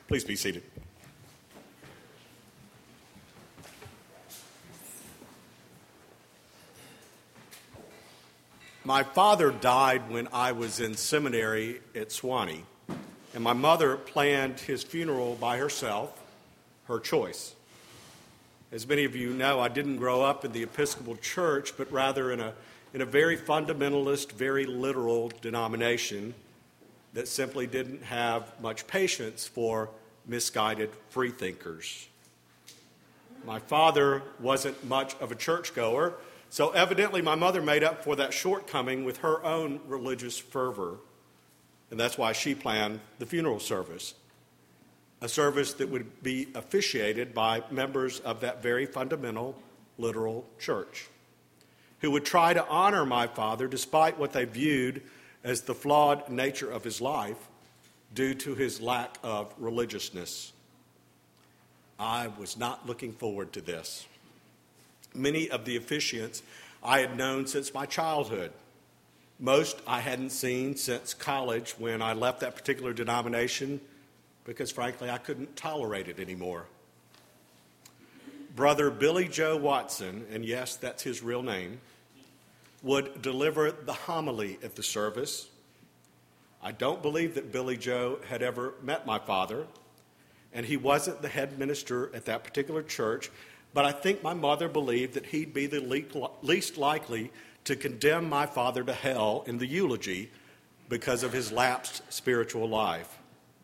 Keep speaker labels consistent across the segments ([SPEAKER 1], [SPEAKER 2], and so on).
[SPEAKER 1] Please be seated. My father died when I was in seminary at Sewanee, and my mother planned his funeral by herself, her choice. As many of you know, I didn't grow up in the Episcopal Church, but rather in a very fundamentalist, very literal denomination that simply didn't have much patience for misguided freethinkers. My father wasn't much of a churchgoer, so evidently my mother made up for that shortcoming with her own religious fervor, and that's why she planned the funeral service, a service that would be officiated by members of that very fundamental, literal church, who would try to honor my father despite what they viewed as the flawed nature of his life due to his lack of religiousness. I was not looking forward to this. Many of the officiants I had known since my childhood. Most I hadn't seen since college when I left that particular denomination because, frankly, I couldn't tolerate it anymore. Brother Billy Joe Watson, and yes, that's his real name, would deliver the homily at the service. I don't believe that Billy Joe had ever met my father, and he wasn't the head minister at that particular church, but I think my mother believed that he'd be the least likely to condemn my father to hell in the eulogy because of his lapsed spiritual life.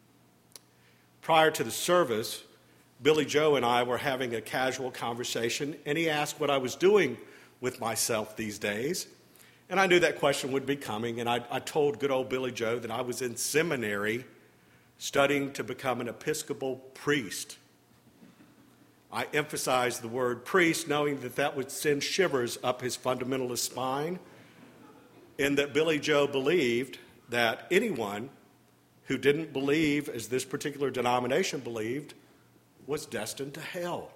[SPEAKER 1] Prior to the service, Billy Joe and I were having a casual conversation, and he asked what I was doing with myself these days. And I knew that question would be coming, and I told good old Billy Joe that I was in seminary studying to become an Episcopal priest. I emphasized the word priest, knowing that that would send shivers up his fundamentalist spine, and that Billy Joe believed that anyone who didn't believe as this particular denomination believed was destined to hell.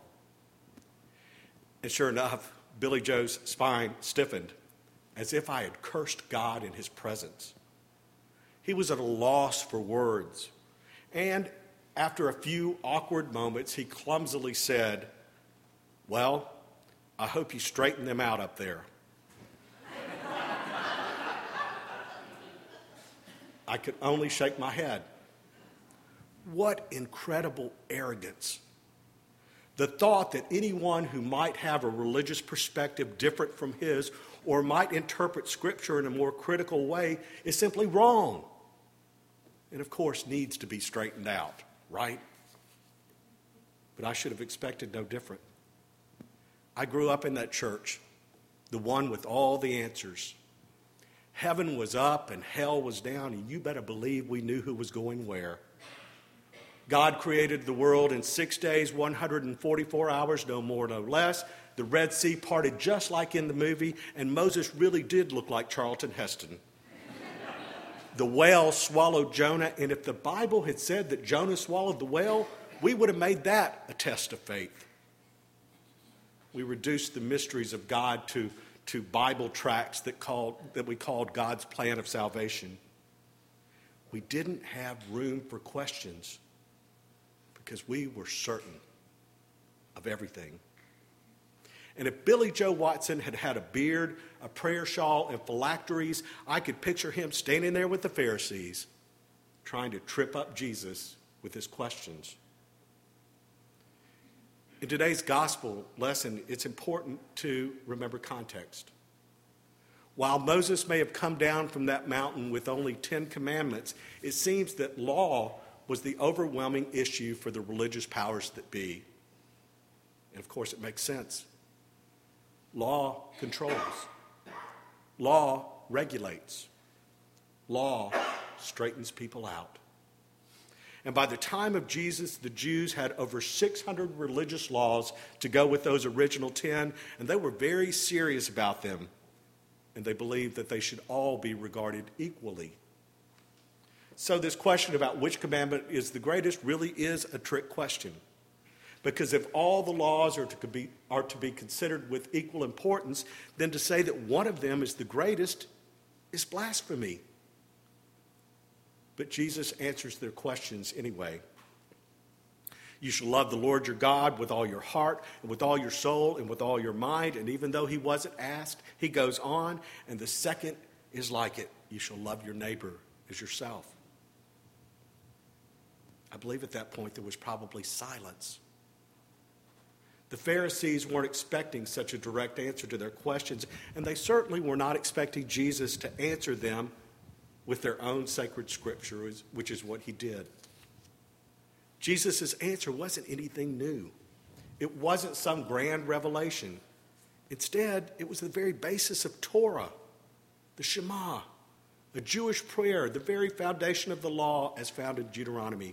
[SPEAKER 1] And sure enough, Billy Joe's spine stiffened, as if I had cursed God in his presence. He was at a loss for words, and after a few awkward moments, he clumsily said, "Well, I hope you straighten them out up there." I could only shake my head. What incredible arrogance. The thought that anyone who might have a religious perspective different from his or might interpret Scripture in a more critical way is simply wrong. And of course needs to be straightened out, right? But I should have expected no different. I grew up in that church, the one with all the answers. Heaven was up and hell was down, and you better believe we knew who was going where. God created the world in 6 days, 144 hours, no more, no less. The Red Sea parted just like in the movie, and Moses really did look like Charlton Heston. The whale swallowed Jonah, and if the Bible had said that Jonah swallowed the whale, we would have made that a test of faith. We reduced the mysteries of God to Bible tracts that we called God's plan of salvation. We didn't have room for questions because we were certain of everything. And if Billy Joe Watson had had a beard, a prayer shawl, and phylacteries, I could picture him standing there with the Pharisees trying to trip up Jesus with his questions. In today's gospel lesson, it's important to remember context. While Moses may have come down from that mountain with only 10 commandments, it seems that law was the overwhelming issue for the religious powers that be. And of course, it makes sense. Law controls. Law regulates. Law straightens people out. And by the time of Jesus, the Jews had over 600 religious laws to go with those original 10, and they were very serious about them. And they believed that they should all be regarded equally. So this question about which commandment is the greatest really is a trick question. Because if all the laws are to be considered with equal importance, then to say that one of them is the greatest is blasphemy. But Jesus answers their questions anyway. You shall love the Lord your God with all your heart and with all your soul and with all your mind. And even though he wasn't asked, he goes on. And the second is like it. You shall love your neighbor as yourself. I believe at that point there was probably silence. The Pharisees weren't expecting such a direct answer to their questions, and they certainly were not expecting Jesus to answer them with their own sacred scripture, which is what he did. Jesus' answer wasn't anything new. It wasn't some grand revelation. Instead, it was the very basis of Torah, the Shema, a Jewish prayer, the very foundation of the law as found in Deuteronomy.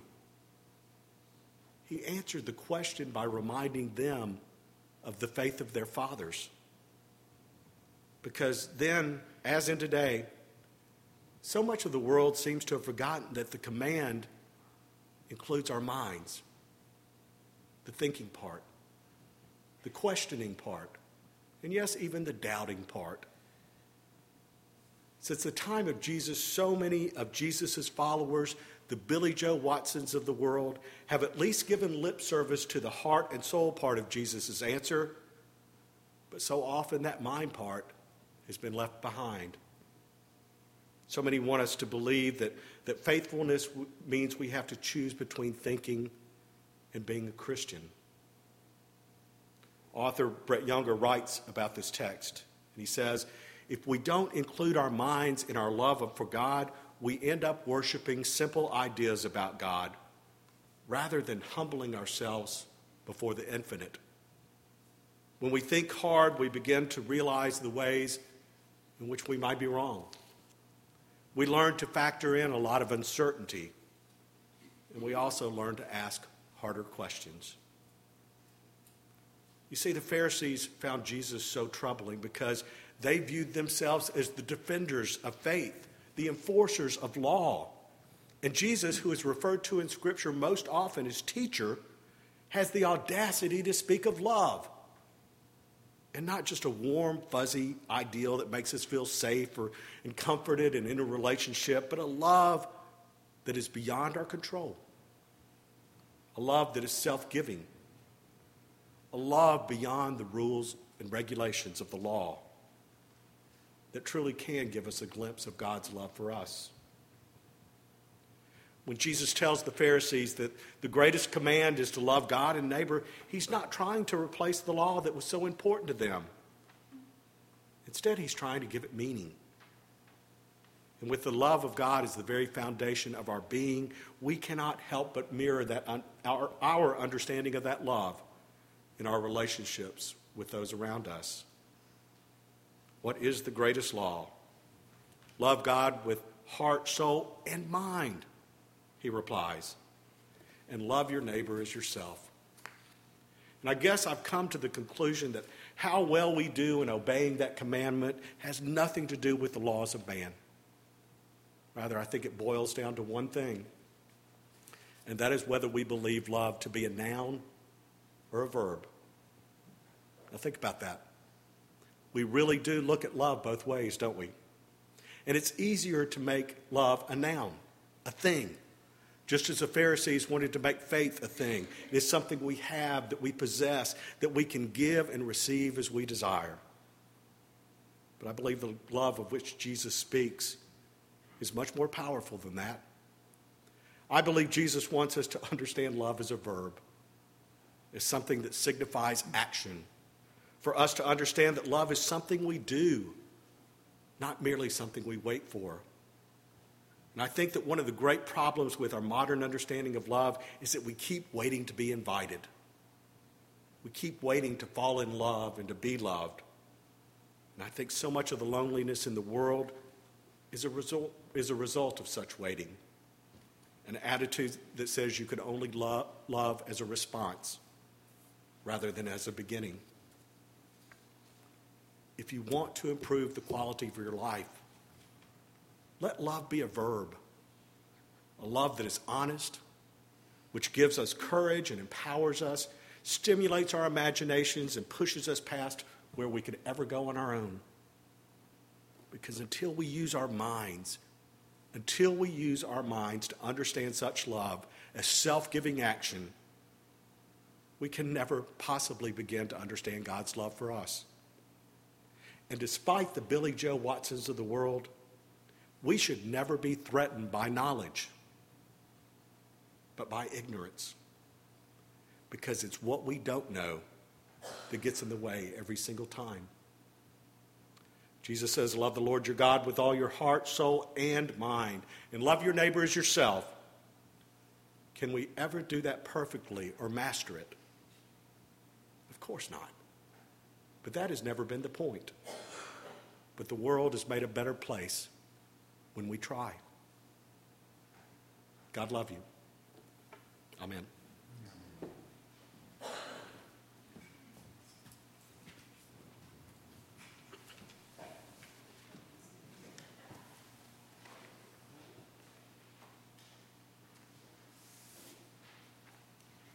[SPEAKER 1] He answered the question by reminding them of the faith of their fathers. Because then, as in today, so much of the world seems to have forgotten that the command includes our minds, the thinking part, the questioning part, and yes, even the doubting part. Since the time of Jesus, so many of Jesus' followers, the Billy Joe Watsons of the world, have at least given lip service to the heart and soul part of Jesus' answer, but so often that mind part has been left behind. So many want us to believe that faithfulness means we have to choose between thinking and being a Christian. Author Brett Younger writes about this text, and he says, if we don't include our minds in our love for God, we end up worshiping simple ideas about God rather than humbling ourselves before the infinite. When we think hard, we begin to realize the ways in which we might be wrong. We learn to factor in a lot of uncertainty, and we also learn to ask harder questions. You see, the Pharisees found Jesus so troubling because they viewed themselves as the defenders of faith, the enforcers of law. And Jesus, who is referred to in Scripture most often as teacher, has the audacity to speak of love. And not just a warm, fuzzy ideal that makes us feel safe and comforted and in a relationship, but a love that is beyond our control. A love that is self-giving. A love beyond the rules and regulations of the law that truly can give us a glimpse of God's love for us. When Jesus tells the Pharisees that the greatest command is to love God and neighbor, he's not trying to replace the law that was so important to them. Instead, he's trying to give it meaning. And with the love of God as the very foundation of our being, we cannot help but mirror that our understanding of that love in our relationships with those around us. What is the greatest law? Love God with heart, soul, and mind, he replies, and love your neighbor as yourself. And I guess I've come to the conclusion that how well we do in obeying that commandment has nothing to do with the laws of man. Rather, I think it boils down to one thing, and that is whether we believe love to be a noun or a verb. Now think about that. We really do look at love both ways, don't we? And it's easier to make love a noun, a thing. Just as the Pharisees wanted to make faith a thing. It is something we have, that we possess, that we can give and receive as we desire. But I believe the love of which Jesus speaks is much more powerful than that. I believe Jesus wants us to understand love as a verb, as something that signifies action. For us to understand that love is something we do, not merely something we wait for. And I think that one of the great problems with our modern understanding of love is that we keep waiting to be invited. We keep waiting to fall in love and to be loved. And I think so much of the loneliness in the world is a result of such waiting. An attitude that says you can only love as a response rather than as a beginning. If you want to improve the quality of your life, let love be a verb. A love that is honest, which gives us courage and empowers us, stimulates our imaginations, and pushes us past where we could ever go on our own. Because until we use our minds to understand such love as self-giving action, we can never possibly begin to understand God's love for us. And despite the Billy Joe Watsons of the world, we should never be threatened by knowledge, but by ignorance. Because it's what we don't know that gets in the way every single time. Jesus says, love the Lord your God with all your heart, soul, and mind, and love your neighbor as yourself. Can we ever do that perfectly or master it? Of course not. But that has never been the point. But the world is made a better place when we try. God love you. Amen.